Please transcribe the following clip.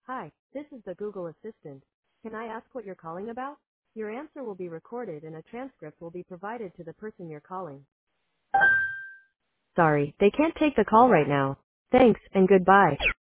Hi, this is the Google Assistant. Can I ask what you're calling about? Your answer will be recorded and a transcript will be provided to the person you're calling. Sorry, they can't take the call right now. Thanks and goodbye.